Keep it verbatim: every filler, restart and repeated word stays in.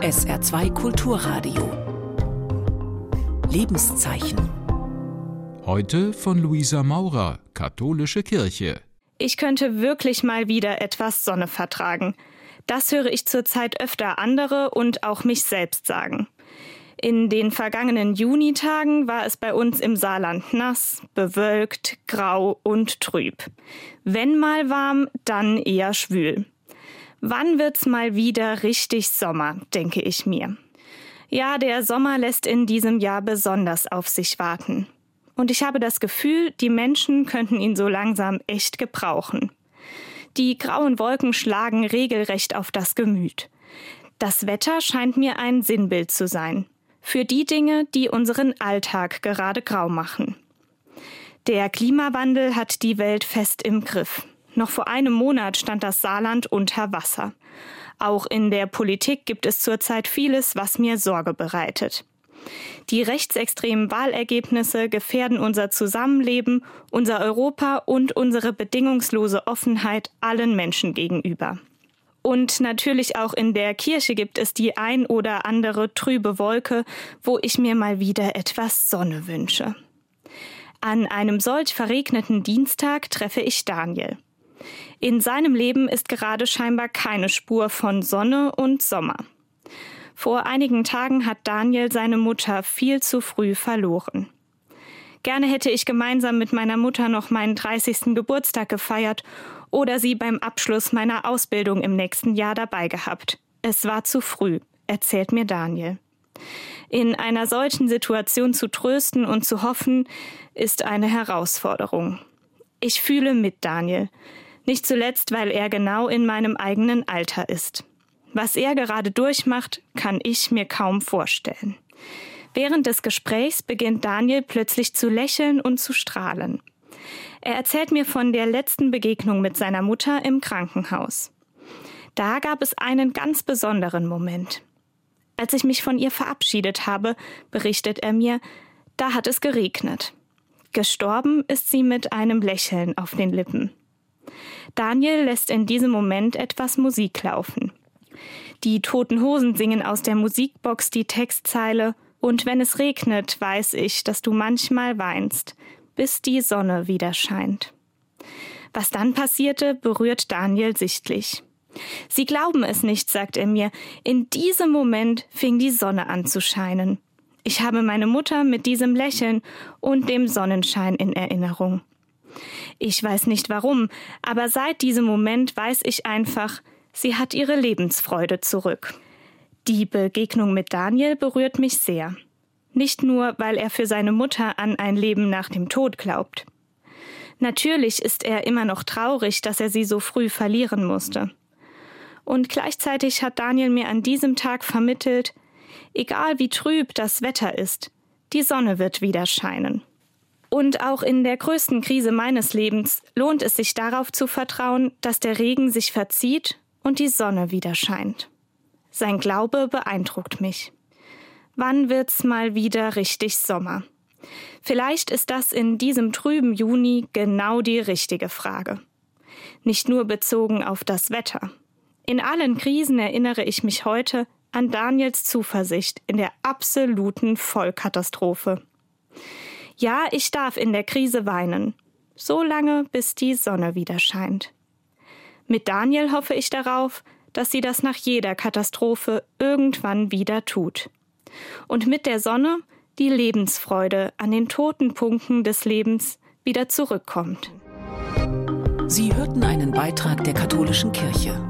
S R zwei Kulturradio. Lebenszeichen. Heute von Luisa Maurer, Katholische Kirche. Ich könnte wirklich mal wieder etwas Sonne vertragen. Das höre ich zurzeit öfter andere und auch mich selbst sagen. In den vergangenen Junitagen war es bei uns im Saarland nass, bewölkt, grau und trüb. Wenn mal warm, dann eher schwül. Wann wird's mal wieder richtig Sommer, denke ich mir. Ja, der Sommer lässt in diesem Jahr besonders auf sich warten. Und ich habe das Gefühl, die Menschen könnten ihn so langsam echt gebrauchen. Die grauen Wolken schlagen regelrecht auf das Gemüt. Das Wetter scheint mir ein Sinnbild zu sein. Für die Dinge, die unseren Alltag gerade grau machen. Der Klimawandel hat die Welt fest im Griff. Noch vor einem Monat stand das Saarland unter Wasser. Auch in der Politik gibt es zurzeit vieles, was mir Sorge bereitet. Die rechtsextremen Wahlergebnisse gefährden unser Zusammenleben, unser Europa und unsere bedingungslose Offenheit allen Menschen gegenüber. Und natürlich auch in der Kirche gibt es die ein oder andere trübe Wolke, wo ich mir mal wieder etwas Sonne wünsche. An einem solch verregneten Dienstag treffe ich Daniel. In seinem Leben ist gerade scheinbar keine Spur von Sonne und Sommer. Vor einigen Tagen hat Daniel seine Mutter viel zu früh verloren. Gerne hätte ich gemeinsam mit meiner Mutter noch meinen dreißigsten Geburtstag gefeiert oder sie beim Abschluss meiner Ausbildung im nächsten Jahr dabei gehabt. Es war zu früh, erzählt mir Daniel. In einer solchen Situation zu trösten und zu hoffen, ist eine Herausforderung. Ich fühle mit Daniel. Nicht zuletzt, weil er genau in meinem eigenen Alter ist. Was er gerade durchmacht, kann ich mir kaum vorstellen. Während des Gesprächs beginnt Daniel plötzlich zu lächeln und zu strahlen. Er erzählt mir von der letzten Begegnung mit seiner Mutter im Krankenhaus. Da gab es einen ganz besonderen Moment. Als ich mich von ihr verabschiedet habe, berichtet er mir, da hat es geregnet. Gestorben ist sie mit einem Lächeln auf den Lippen. Daniel lässt in diesem Moment etwas Musik laufen. Die Toten Hosen singen aus der Musikbox die Textzeile „Und wenn es regnet, weiß ich, dass du manchmal weinst, bis die Sonne wieder scheint." Was dann passierte, berührt Daniel sichtlich. Sie glauben es nicht, sagt er mir. In diesem Moment fing die Sonne an zu scheinen. Ich habe meine Mutter mit diesem Lächeln und dem Sonnenschein in Erinnerung. Ich weiß nicht warum, aber seit diesem Moment weiß ich einfach, sie hat ihre Lebensfreude zurück. Die Begegnung mit Daniel berührt mich sehr. Nicht nur, weil er für seine Mutter an ein Leben nach dem Tod glaubt. Natürlich ist er immer noch traurig, dass er sie so früh verlieren musste. Und gleichzeitig hat Daniel mir an diesem Tag vermittelt, egal wie trüb das Wetter ist, die Sonne wird wieder scheinen. Und auch in der größten Krise meines Lebens lohnt es sich darauf zu vertrauen, dass der Regen sich verzieht und die Sonne wieder scheint. Sein Glaube beeindruckt mich. Wann wird's mal wieder richtig Sommer? Vielleicht ist das in diesem trüben Juni genau die richtige Frage. Nicht nur bezogen auf das Wetter. In allen Krisen erinnere ich mich heute an Daniels Zuversicht in der absoluten Vollkatastrophe. Ja, ich darf in der Krise weinen, so lange, bis die Sonne wieder scheint. Mit Daniel hoffe ich darauf, dass sie das nach jeder Katastrophe irgendwann wieder tut. Und mit der Sonne die Lebensfreude an den toten Punkten des Lebens wieder zurückkommt. Sie hörten einen Beitrag der Katholischen Kirche.